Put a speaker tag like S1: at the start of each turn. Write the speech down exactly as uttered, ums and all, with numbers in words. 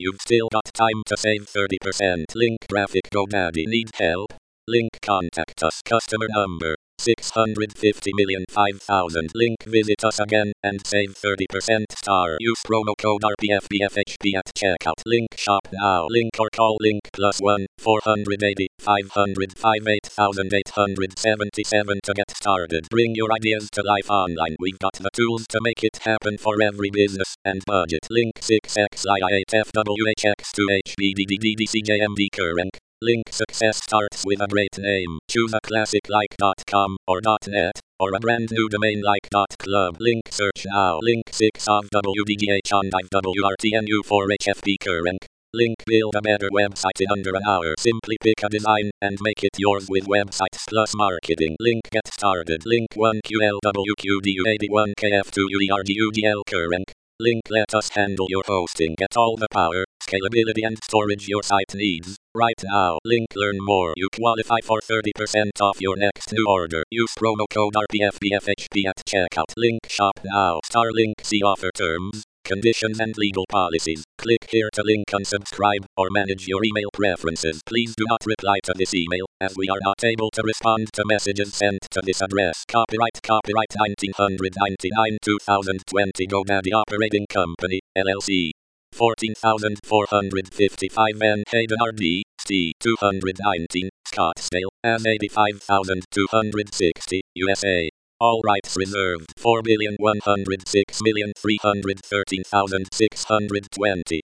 S1: You've still got time to save thirty percent. Link graphic GoDaddy. Need help? Link contact us. Customer number six hundred fifty million five thousand. Link visit us again and save thirty percent star. Use promo code R P F B F H P at checkout. Link shop now. Link or call link plus one four eight zero five hundred five eight thousand eight hundred seventy-seven to get started. Bring your ideas to life online. We've got the tools to make it happen for every business and budget. Link six X I I eight F W H X two H B D D D D C J M D current. Link success starts with a great name. Choose a classic like .com or .net or a brand new domain like .club. Link search now. Link six of W D G H on W R T N U four H F P current. Link build a better website in under an hour. Simply pick a design and make it yours with Websites Plus Marketing. Link get started. Link one Q L W Q D U eighty-one K F two U E R G U G L current. Link let us handle your hosting. Get all the power, scalability and storage your site needs. Right now. Link learn more. You qualify for thirty percent off your next new order. Use promo code R P F B F H P at checkout. Link shop now. Starlink see offer terms, conditions and legal policies. Click here to link unsubscribe or manage your email preferences. Please do not reply to this email, as we are not able to respond to messages sent to this address. Copyright Copyright nineteen ninety-nine to twenty twenty GoDaddy Operating Company, L L C. fourteen thousand four hundred fifty-five Van Hayden R D, C. two hundred nineteen, Scottsdale, as eighty-five thousand two hundred sixty, U S A. All rights reserved. four billion one hundred six million three hundred thirteen thousand six hundred twenty.